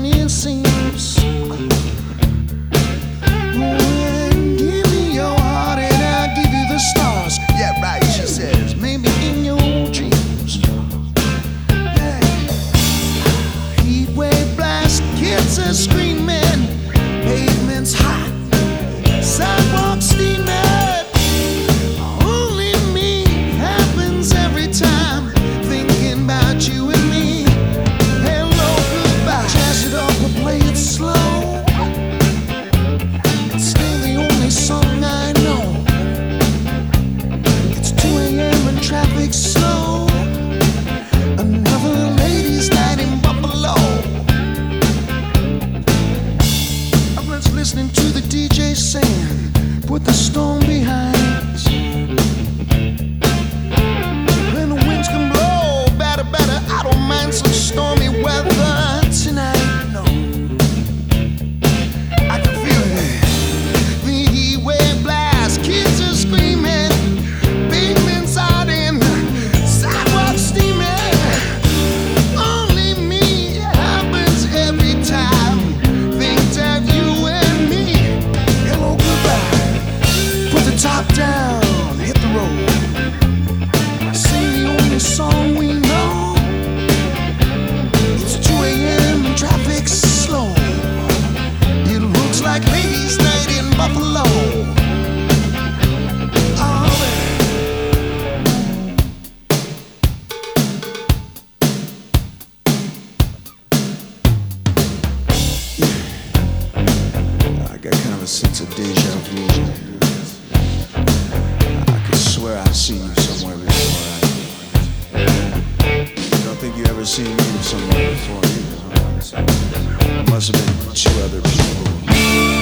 it seems. Give me your heart and I'll give you the stars. Yeah, right, she says, maybe in your dreams. Yeah. Heat wave blast, kids are screaming, pavement's hot, sidewalk steaming. Only me happens every time, thinking about you and me. Hello, goodbye. Jazz it up or play it slow. It's still the only song I know. It's 2 a.m. and traffic's slow. Another ladies' night in Buffalo. Everyone's listening to the DJ saying, put the storm behind us. When the winds can blow, better, I don't mind some stormy weather tonight. No, I can feel it. The heat wave blast, kids are screaming, pavement's hot and sidewalks steaming. Only me happens every time. Think of you and me. Hello, goodbye. Put the top down, hit the road. Sing the only song we know. It's 2 a.m. and traffic's slow. It looks like ladies' night in Buffalo. Oh, yeah. I got kind of a sense of deja vu. I could swear I've seen you somewhere before. I don't think you ever seen me somewhere before. It must have been 2 other people.